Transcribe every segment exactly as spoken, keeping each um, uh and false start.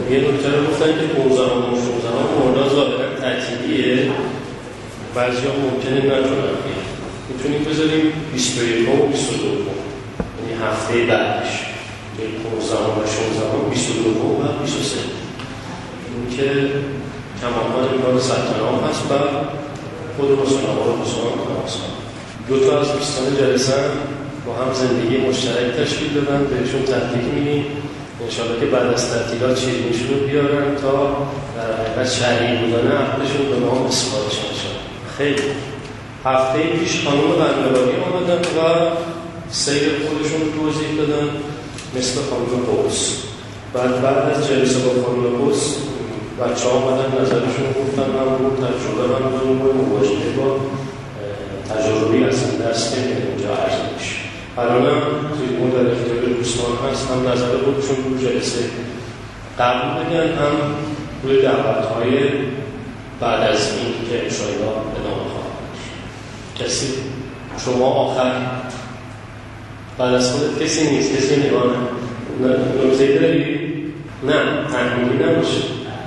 یه نکته رو گفتن که پانزدهم و شانزدهم مرداد ظاهرا تعطیلیه، بعضی‌ها ممکنه نتونن بیان. میتونیم بذاریم بیست و یک و بیست و دو، یعنی هفته بعدش که پانزدهم و شانزدهم، بیست و دو و بیست و سه. این که کماکان امکان ثبت نام هست و خود حسین آقا رو حسین تماس کنم. دو تا از دوستان جلسه با هم زندگی مشترک تشکیل دادن، بهشون تبریک میگیم. انشاءالله که بعد از تعطیلات شیرینیشون رو بیارن تا در حقیقت شرعی بودن عقدشون به ما اثبات شد. خیلی هفته پیش خانم بندرانی آمدن و سیر خودشون رو توضیح دادن مثل خانم قوس. بعد بعد از جلسه با خانم قوس بچه ها آمدن نظرشون رو گفتن، من بود تجربه من بودم و مواجهه با تجربی از این دست که اینجا عرض میشه. الان هم توی اون در اختیار دوستان هست، هم نظر خودشون رو جلسه قبل بگن، هم روی دعوت‌های بعد از این که انشاءالله ادامه خواهد داشت. کسی شما آخر بعد از خودت کسی نیست، کسی نگاه نه نکته داری؟ نه تنهایی نباشه.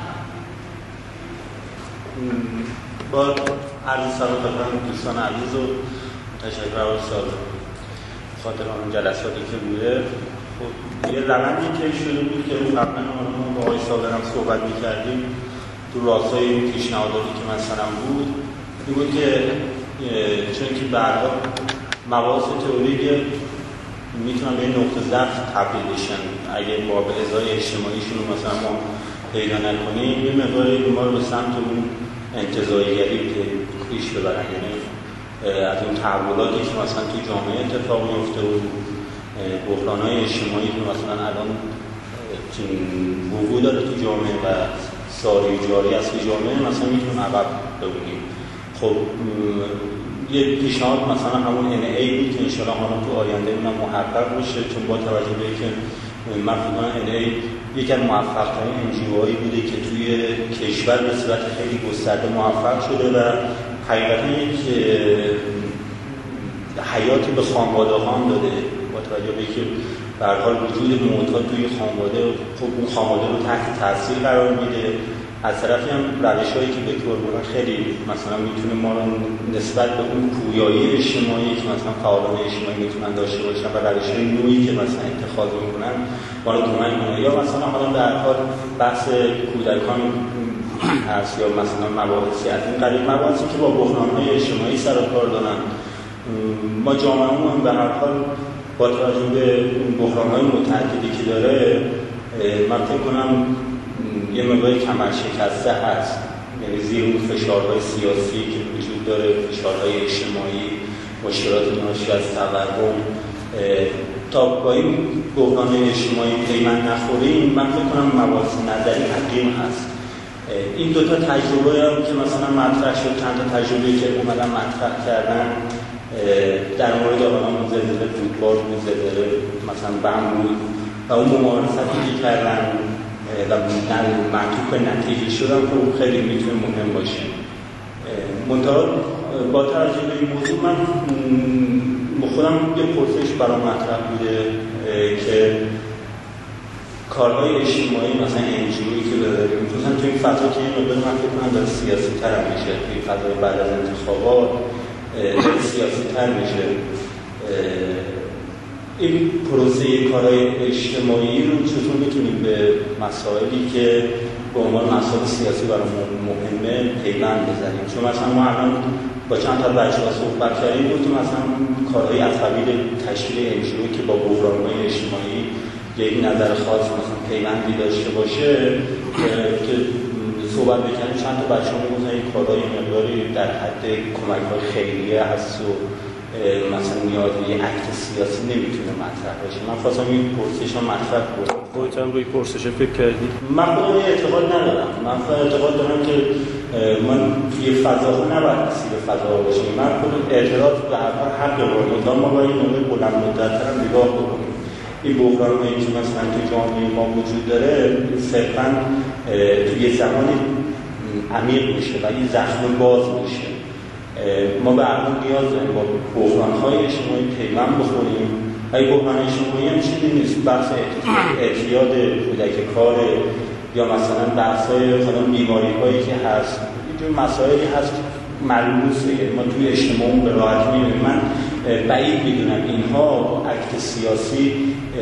با عرض سلام خدمت دوستان عزیز و تشکر از خاطر آن جلساتی که بوده. خب یه روندی که شروع بود که قبلا ما با آقای صابر هم صحبت می‌کردیم تو راستای پیشنهاداتی که مثلا بود، این بود که چون که بعدا مباحث تئوریک میتونن به نقطه ضعف تبدیل بشن اگه ما به ازای اجتماعیشون رو مثلا ما پیدا نکنیم، یه مقداری ما رو به سمت اون انتزاعیگری پیش ببرن، یعنی از اون تحولاتی که مثلا توی جامعه اتفاق میفته و بحران‌های اجتماعی که مثلا الان وقوع داره تو جامعه و ساری جاری است که جامعه مثلا میتونیم عقب ببینیم. خب یه پیشنهاد مثلا همون ان ای بود که انشاءالله حالا تو آینده اونم محقق بشه، چون با توجه به اینکه من فکر کنم ان ای یکی از موفق‌ترین انجیوهایی بوده که توی کشور به صورت خیلی گسترده موفق شده و حقیقتا یک حیاتی به خانواده‌ها هم داده، با توجه به اینکه به هر حال وجود معتاد توی خانواده خب اون خانواده رو تحت تاثیر قرار میده. از طرفی هم روش‌هایی که به کار بردن خیلی مثلا میتونه ما رو نسبت به اون پویایی اجتماعی که مثلا فعالان اجتماعی میتونن داشته باشن و روش‌های نوعی که مثلا اتخاذ میکنن ما رو کمک کنه. یا مثلا حالا به هر حال بحث کودکان هست یا مثلا مباحثی از این قبیل، مباحثی که با بحران‌های اجتماعی سر و کار دارن. ما جامعه‌مون به هر حال با توجه به بحران‌های متعددی که داره، من فکر کنم یه مقداری کمر شکسته هست، یعنی زیر اون فشارهای سیاسی که وجود داره، فشارهای اجتماعی، مشکلات ناشی از تورم، تا با این بحران اجتماعی پیوند نخوریم، من فکر کنم مباحث نظری حقیم هست. این دوتا تجربه هم که مثلا مطرح شد، چند تا تجربه که اومدن مطرح کردن در مورد آقایان زلزله فوتبال بود، زلزله مثلا بم بود و اون ممارستی که کردن و معطوف به نتیجه شدن خب خیلی میتونه مهم باشه. منتها با توجه به این موضوع من خودم یه پرسش برام مطرح بوده که کارهای اجتماعی مثلا انجیویی که داریم مثلا توی این فضا که این مقدار من فکر کنم داره سیاسی تر هم میشه، توی فضای بعد از انتخابات سیاسی تر میشه. این پروسه کارهای اجتماعی رو چطور میتونیم به مسائلی که به عنوان مسائل سیاسی برای مهمه پیوند بزنیم؟ چون مثلا ما الان با چند تا بچه‌ها صحبت کردیم گفتیم مثلا کارهای از قبیل تشکیل انجیویی که با بحران‌های اجتماعی یک نظر خاص مثلا پیوندی داشته باشه که صحبت بکنیم، چند تا بچه‌ها میگفتن این کارهای مقداری در حد کمک‌های خیریه هست و مثلا نیاز به یک اکت سیاسی نمیتونه مطرح باشه. من خواستم این پرسش رو مطرح کنم. خودت هم روی پرسش فکر کردی؟ من خودم اعتقاد ندارم. من اعتقاد دارم که من توی فضا نباید اسیر فضا باشیم. من خودم اعتراض به هر حق دارم. ما باید این نوع بلند مدت‌تر هم نگاه بکنیم. این بحران‌هایی که مثلا توی جامعه ما وجود داره صرفاً توی زمانی عمیق میشه و این زخم باز میشه. ما به هر حال نیاز داریم با بحران‌های اجتماعی پیوند بخوریم ای بحران اجتماعی هم چیزی نیست، بحث اعتیاد کودک کار یا مثلا بحث‌های خودم بیماری‌هایی که هست، اینجور مسائلی هست ملموسه، ما توی اجتماع به راحتی می‌بینیم. من بعید می‌دونم اینها اکت سیاسی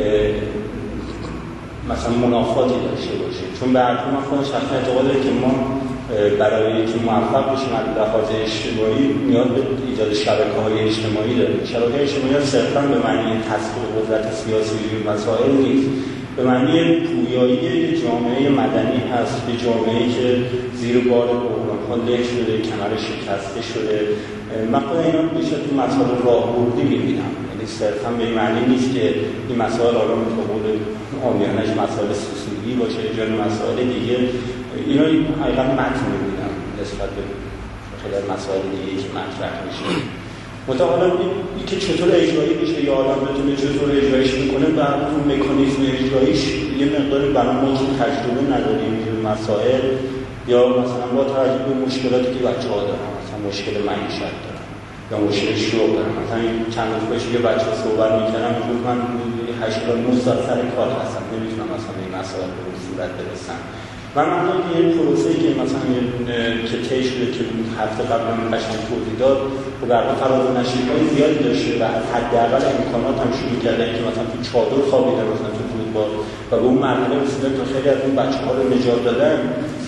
مثلا منافاتی داشته باشه، چون به هر حال من خودم شخصا اعتقاد دارم که ما برای اینکه موفق بشیم از لحاظ اجتماعی نیاز به ایجاد شبکه‌های اجتماعی داریم. شبکه‌های اجتماعی صرفاً به معنی تصویر قدرت سیاسی و مسائل نیست، به معنی پویایی جامعه مدنی هست، به جامعه‌ای که زیر بار بحران‌ها له شده، کمرش شکسته شده. من خودم اینا بیشتر تو مسائل راهبردی می‌بینم، یعنی صرفاً به معنی نیست که این مسائل حالا متقابل آمیانش مسائل سوسیالی باشه یا مسائل دیگه. اینا حقیقتا متن می‌بینم نسبت به خیلی مسائل دیگه که مطرح میشه. متأ حالا این که چطور اجرایی بشه یا آدم بتونه چطور اجرایش میکنه، بر اون مکانیزم اجراییش یه مقداری برای ما که تجربه نداریم این مسائل، یا مثلا با توجه به مشکلاتی که بچه‌ها دارن، مثلا مشکل معیشت دارن یا مشکل شغل دارن. مثلا چند روز پیش یه بچه صحبت می‌کردم، میگفت من هشتاد و نه سال سر کار هستم، نمی‌تونم مثلا این مسائل به صورت برسم. من مثلا که یه پروسه‌ای که مثلا که طی شده که هفته قبل من قشنگ توضیح داد و در واقع فراز و نشیب‌های زیادی داشته و حداقل امکانات هم شروع کردن که مثلا تو چادر خوابیدن، مثلا تو فوتبال، و به اون مرحله رسیدن تا خیلی از اون بچه‌ها رو نجات دادن.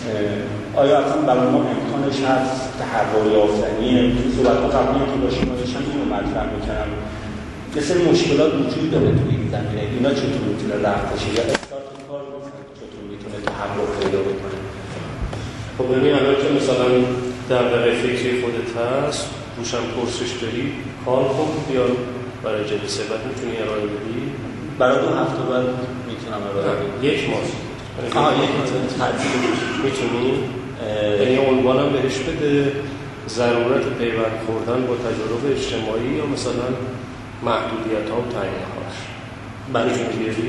آیا اصلا برای ما امکانش هست تحول یافتنی؟ تو صحبت‌ها قبلی که داشتیم داشتم اینو مطرح می‌کردم، یه سری مشکلات وجود داره تو این زمینه. اینا چطور می‌تونه رفع بشه یا استارت کار چطور می‌تونه تحول پیدا بکنه؟ خب ببین الان که مثلا در دقیقه فکری خودت هست، روشن پرسش داری، کار کن یا برای جلسه بعد می‌تونی ارائه بدی؟ برای دو هفته بعد می‌تونم ارائه بدم. یک ماه. آها یک ماه می‌تونی؟ یعنی عنوانم بهش بده ضرورت پیوند خوردن با تجارب اجتماعی یا مثلا محدودیت‌ها و تعیین‌هاش. برای چون بیاری؟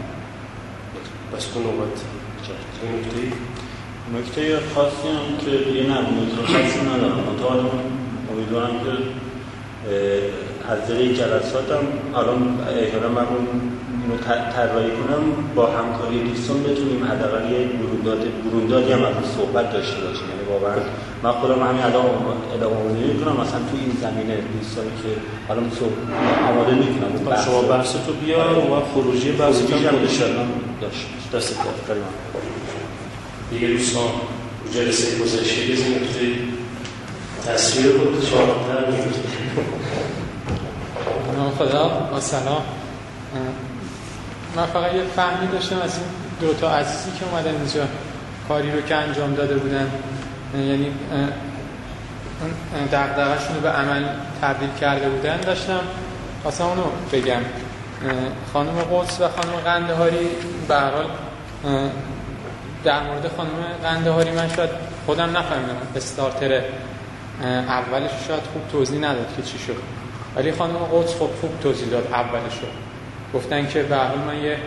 بس کن نوبت چه نکته‌ای؟ نکته خاصی هم که دیگه نه نکته خاصی ندارم. مطمئنم امیدوارم که از ذریعه جلساتم الان احتمالاً من اینو طراحی کنم با همکاری دوستان بتونیم حداقل یه برونداد بروندادی هم از صحبت داشته باشیم. یعنی واقعا من خودم همین الان ادامه میکنم مثلا تو این زمینه دوستانی که الان آماده میکنم شما بحث تو بیار و خروجی بحث تو خودش الان داشت دست کار دیگه. دوستان جلسه گذشته یه نکته تصویر خود شامل‌تر می‌کنید. نام خدا با سلام. من فقط یه فهمی داشتم از این دو تا عزیزی که اومدن اینجا کاری رو که انجام داده بودن، یعنی دغدغه‌شون رو به عمل تبدیل کرده بودن، داشتم واسه اونو بگم. خانم قدس و خانم قندهاری به هر حال در مورد خانم قندهاری من شاید خودم نفهمیدم، استارتر اولش شاید خوب توضیح نداد که چی شد، ولی خانم قدس خوب خوب توضیح داد اولش رو. گفتن که به هر حال من یه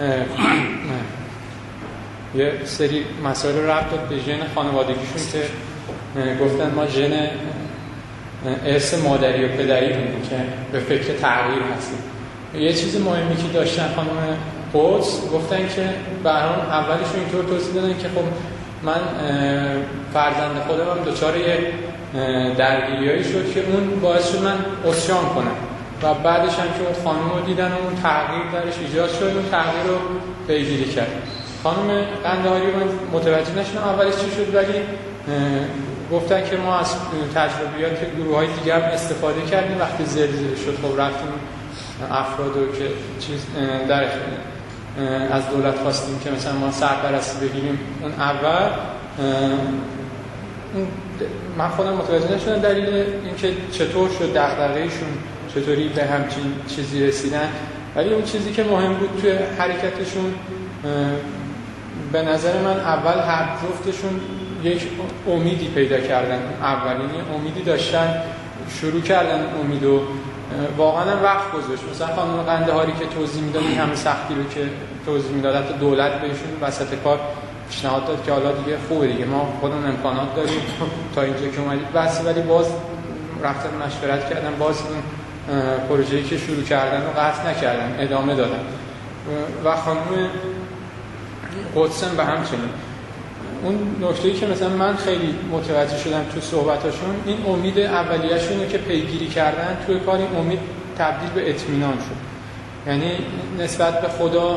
یه سری مسائل رو ربط داد به ژن خانوادگیشون که گفتن ما ژن ارث مادری و پدری بودیم که به فکر تغییر هستیم. یه چیز مهمی که داشتن خانم قدس گفتن که به هر حال اولش اینطور توضیح دادن که خب من فرزند خودم هم دچار یه درگیریایی شد که اون باعث شد من عصیان کنم و بعدش هم که اون خانم رو دیدن و اون تغییر درش ایجاد شد، اون تغییر رو پیگیری کرد. خانم قندهاری من متوجه نشدم اولش چی شد، ولی گفتن که ما از تجربیات گروه‌های دیگه هم استفاده کردیم. وقتی زلزله شد خب رفتیم افراد رو که چیز در از دولت خواستیم که مثلا ما سرپرستی بگیریم. اون اول من خودم متوجه نشدم دلیل اینکه چطور شد دغدغه‌شون چطوری به همچین چیزی رسیدن، ولی اون چیزی که مهم بود توی حرکتشون به نظر من اول هر جفتشون یک امیدی پیدا کردن. اولینی امیدی داشتن، شروع کردن امیدو واقعا وقت گذاشت. مثلا خانم قندهاری که توضیح میداد این همه سختی رو که توضیح میداد، حتی دولت بهشون وسط کار پیشنهاد داد که حالا دیگه خوبه دیگه ما خودمون امکانات داریم تا اینجا که اومدید بس، ولی باز رفتن مشورت کردن، باز اون پروژه‌ای که شروع کردن رو قطع نکردن، ادامه دادن. و خانم قدسن به همچنین. اون نکته‌ای که مثلا من خیلی متوجه شدم تو صحبتاشون، این امید اولیه‌شونه که پیگیری کردن توی کار، این امید تبدیل به اطمینان شد. یعنی نسبت به خدا،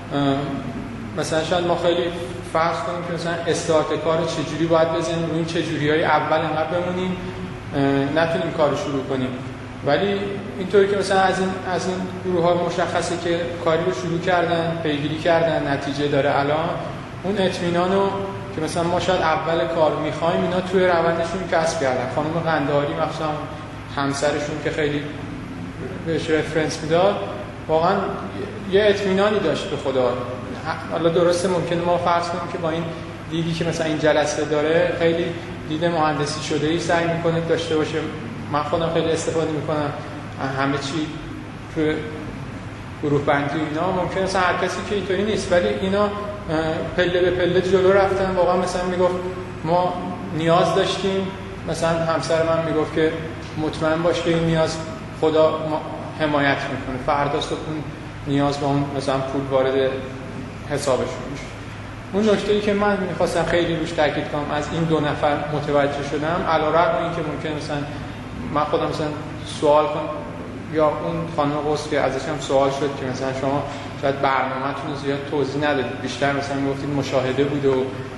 مثلا شاید ما خیلی فرض کنیم که مثلا استارت کار چجوری باید بزنیم، روی چجوری‌های اول انقدر بمونیم نتونیم کارو شروع کنیم. ولی اینطوری که مثلا از این از این گروه‌ها مشخصه که کاری رو شروع کردن، پیگیری کردن، نتیجه داره الان، اون اطمینانو که مثلا ما شاید اول کار می‌خوایم اینا توی روندشون کسب کردن. خانم قندهاری مثلا همسرشون که خیلی بهش رفرنس میداد، واقعا یه اطمینانی داشت به خدا. حالا درسته ممکنه ما فرض کنیم که با این دیدی که مثلا این جلسه داره خیلی دید مهندسی شده‌ای سعی می‌کنه داشته باشه. من خودم خیلی استفاده می‌کنم همه چی توی گروه بندی اینا، ممکنه مثلا هر کسی که اینطوری نیست، ولی اینا پله به پله جلو رفتن. واقعا مثلا میگفت ما نیاز داشتیم، مثلا همسر من میگفت که مطمئن باش که این نیاز خدا حمایت میکنه، فردا صبح اون نیاز با اون مثلا پول وارد حسابشون میشه. اون نکته‌ای که من میخواستم خیلی روش تاکید کنم، از این دو نفر متوجه شدم، علیرغم اینکه ممکنه مثلا من خودم مثلا سوال کنم یا اون خانم قدس که ازش هم سوال شد که مثلا شما شاید برنامه‌تون رو زیاد توضیح ندادید، بیشتر مثلا میگفتید مشاهده بود و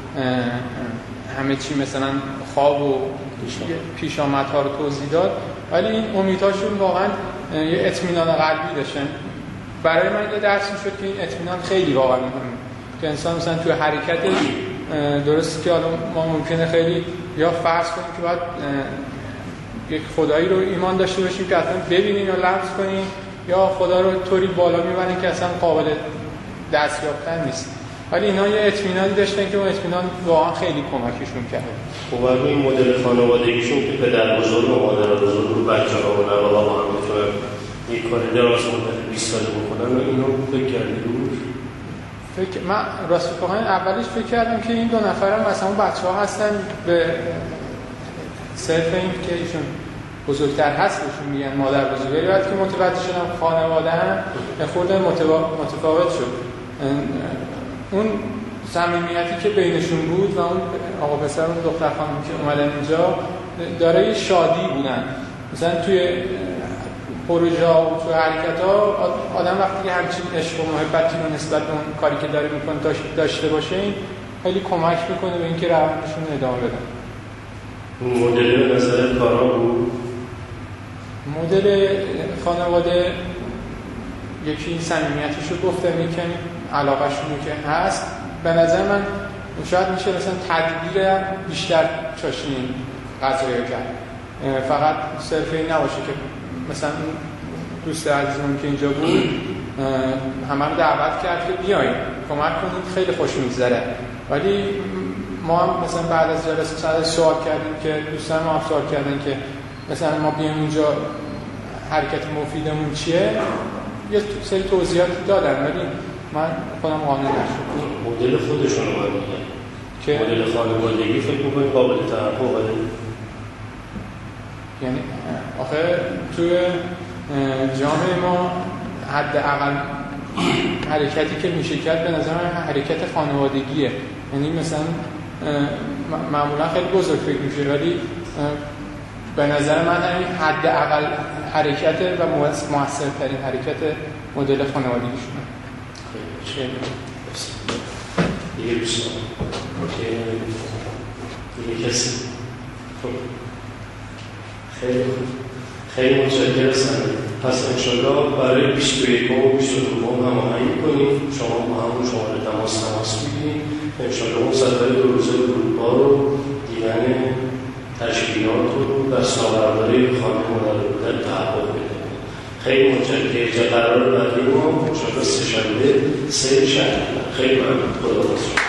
همه چی مثلا خواب و پیشامدها رو توضیح داد، ولی این امیدهاشون واقعا یه اطمینان قلبی داشتن. برای من یه درسی شد که این اطمینان خیلی واقعا مهمه، که انسان مثلا توی حرکتش، درسته که حالا ما ممکنه خیلی یا فرض کنیم که باید یک خدایی رو ایمان داشته باشیم که اصلا ببینیم یا لمس کنیم، یا خدا رو طوری بالا میبریم که اصلا قابل دست یافتن نیست. ولی اینا یه اطمینانی داشتن که اون اطمینان واقعا خیلی کمکشون کرد. خب این مدل خانوادگیشون که پدر بزرگ و مادر بزرگ و بچه‌ها و نوه‌ها با هم میتونن یک کار دراز مدت بیست ساله بکنن، و اینو فکر کردید روش؟ فکر من راست واقعا اولش فکر کردم که این دو نفرم مثلا بچه‌ها هستن، به صرف این که ایشون بزرگتر هست بهشون میگن مادر بزرگ، ولی بعد که متوجه شدم خانواده هم خورده متفاوت شد. اون صمیمیتی که بینشون بود و اون آقا پسر اون دختر خانم که اومدن اینجا دارای شادی بودن. مثلا توی پروژه و توی حرکت ها آدم وقتی که همچین عشق و محبتی رو نسبت به اون کاری که داره میکنه داشته باشه، این خیلی کمک میکنه به اینکه روندشون رو ادامه بدن. مدل به نظر کارا بود؟ مدل خانواده یکی صمیمیتش رو گفتم، یکی علاقه‌شون که هست. به نظر من شاید میشه مثلا تدبیر بیشتر چاشنی قضایی کرد، فقط صرف این نباشه که مثلا دوست عزیزمون که اینجا بود همه رو دعوت کرد که بیاین کمک کنید، خیلی خوش میگذره. ولی ما هم مثلا بعد از جلسه سر سوال کردیم که دوستان ما هم سوال کردن که مثلا ما بیایم اونجا حرکت مفیدمون چیه، یه سری توضیحات دادن، ولی من خودم قانع نشد. مدل خودشون رو من میگن که مدل خانوادگی فکر میکنید قابل توقع؟ یعنی آخه توی جامعه ما حداقل حرکتی که میشه کرد به نظر من حرکت خانوادگیه. یعنی مثلا معمولا خیلی بزرگ فکر میشه، ولی به نظر من همین حداقل حرکت و موثرترین حرکت مدل خانوادگیشونه. خیلی دیگه دوستان دیگه کسی خیلی خیلی متشکر هستم. پس انشالله برای بیست و یک و بیست و دو هماهنگ کنیم، شما با همون شماره تماس تماس بگیرید، انشالله اون سفر دو روزه اروپا رو دیدن تشکیلات رو در سالگرد خانه مادر بودن تحقق بده. خیلی متشکرم. قرار بعدی ما انشالله سه شنبه سه شهر. خیلی ممنون. خدا